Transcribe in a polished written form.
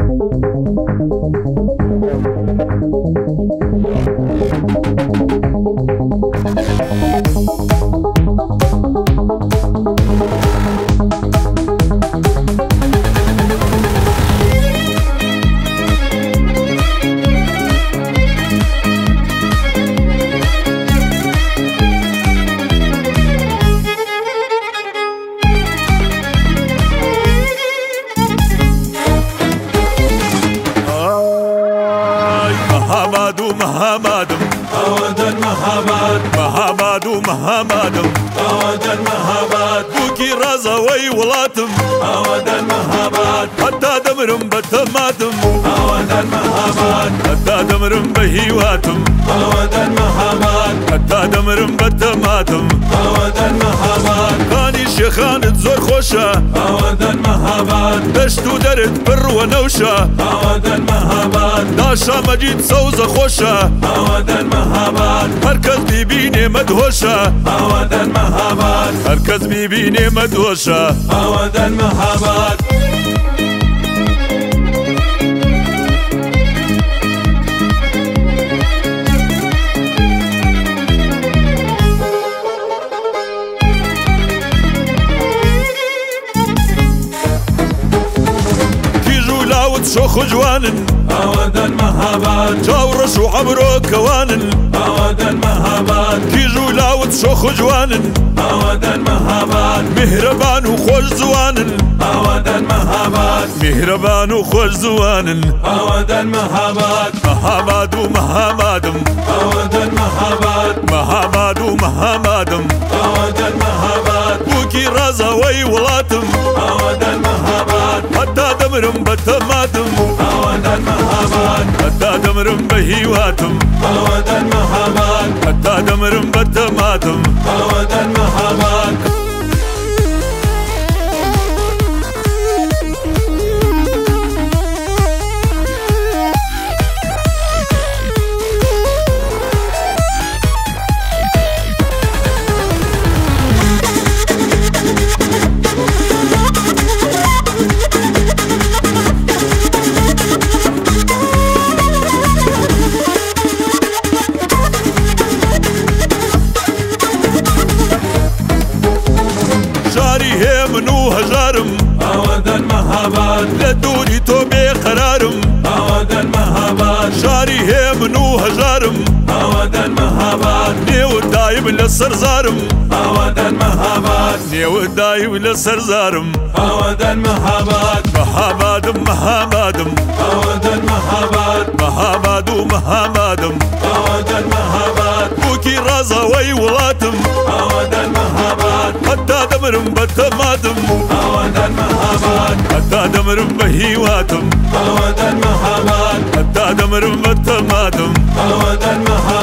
مهامادم أودا مهاباد مهامادم أودا مهاباد بوكي رازا وي ولاتم أودا مهاباد حتى دمرم بتماتم أودا مهاباد حتى دمرم بهيواتم أودا مهاباد حتى دمرم بتماتم أودا مهاباد كاني شيخان زور خوشة أودا مهاباد دشتو درد بر ونوشة أودا مهاباد داشا مجيد سوزة خوشة أودا مهاباد هركز بيبيني مدهوشة أودا مهاباد هركز بيبيني مدهوشة أودا مهاباد شوخ جوانن أودا مهاباد جاورش وعبرو كوانن أودا مهاباد كيجو لاوت شوخ جوانن أودا مهاباد مهربان وخوش زوانن أودا مهاباد مهربان وخوش زوانن أودا مهاباد مهاماد ومهامادم أودا مهاباد مهاماد ومهامادم أودا مهاباد بوكي رازا وي ولاتم أودا مهاباد حتى دمرم بتماتم أودا مهاباد حتى دمرم بهيواتم أودا مهاباد حتى دمرم بتماتم أودا مهاباد منو هجارم أودا مهاباد لدوني توبي قرارم أودا مهاباد شاري هي منو هجارم أودا مهاباد نيو دايم للسرزارم أودا مهاباد نيو دايم للسرزارم أودا مهاباد مهامادم مهامادم أودا مهاباد مهاماد ومهامادم أودا مهاباد بوكي رازا وي ولاتم أودا مهاباد حتى دمرم بتماتم أودا مهاباد حتى دمرم بهيواتم أودا مهاباد حتى دمرم بتماتم أودا مهاباد